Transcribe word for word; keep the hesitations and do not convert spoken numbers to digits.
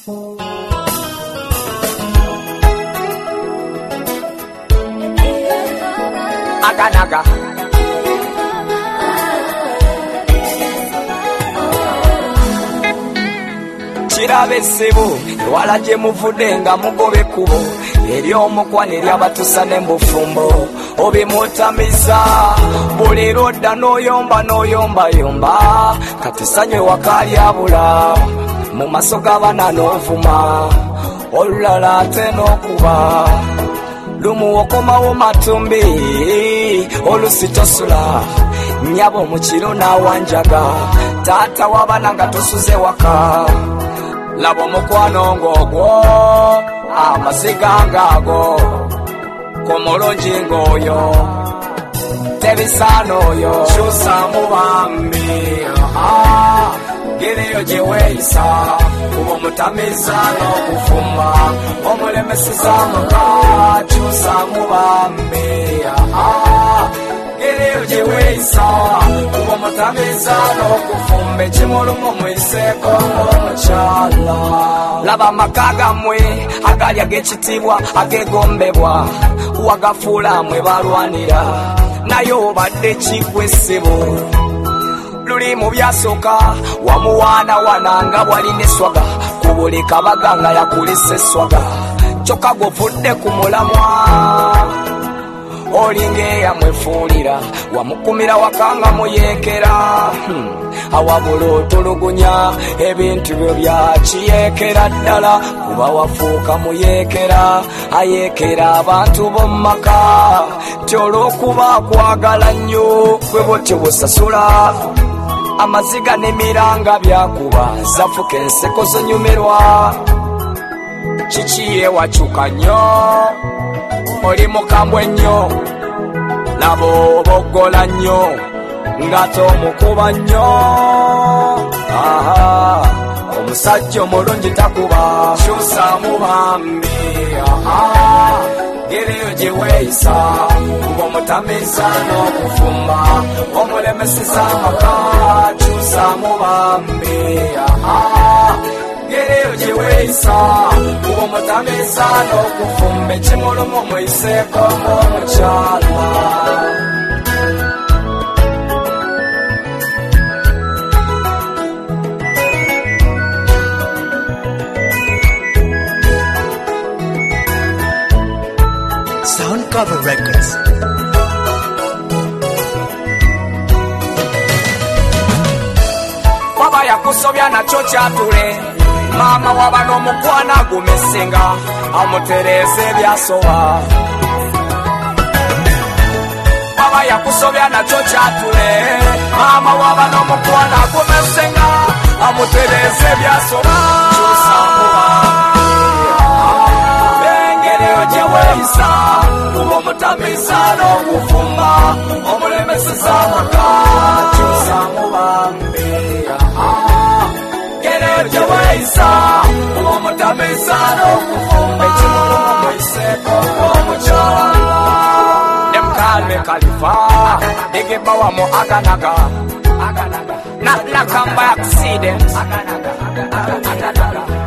Aganaga Chirabe sebo wala je muvude nga mugobe kubo eri omukwana eri abatusa n'embufumbo obimutamiza buli rodda n'oyomba n'oyomba yomba kati sanywe wakali abula mu maso g'abaana n'ovuma olulala ate n'okuba lumu okomawo matumbi olusitosula nyabo mukiro nawanjaga taata wabana nga tosuze waka labo mukwano ng'ogwo amaziga ng'ago komulungi ng'oyo tebisaana oyo kyusa mu bambi gereyo gye weeyisa kuba omutamiza n'okufumba omulemeseza amaka kyusa mu bambi gereyo gye weeyisa kuba omutamiza n'okufumba ekimulumu mwiseeko ng'omukyala laba amaka gammwe agali ag'ekitiibwa ageegombebwa wagafuula mwe balwanira naye obadde kikwesebo luli mu byasooka wamuwaana wananga bwalina eswaga ku buli kabaga nga yakulisa eswaga kyokka gwovudde ku mulamwa olinga eyamwefuulira wamukumira wakanga muyeekera hmm. awabula otulugunya ebintu byo byakiyeekera ddala kuba wafuuka muyeekera ayeekera abantu b'omumaka ti olw'okuba akwagala nnyo bwe botyo busasula amaziga n'emiranga byakuba zafuka enseko zonyumirwa kiki ewakyuka nnyo oli mukambwe nnyo laba oboggola nnyo nga tomukuba nnyo aha omusajja omulungi takuba kyusa mu bambi aha gereyo gye weeyisa kuba omutamiza n'okufumba omulemeseza amaka kyusa mu bambi aha gereyo gye weeyisa kuba omutamiza n'okufumba ekimulumu mwiseeko ng'omukyala Soundcover Records. Baba yakusobya nakyo kyatule mama waba n'omukwana gumesenga amutereze ebyasoba Baba yakusobya nakyo kyatule mama waba n'omukwana gumesenga amutereze ebyasoba gye weeyisa kuba omutamiza n'okufumba omulemeseza amaka kyusa mu bambi gereyo gye weeyisa kuba omutamiza n'okufumba ekimulumu mwiseeko ng'omukyala emkalme kalifa digibawa mu aganaga nakamba accident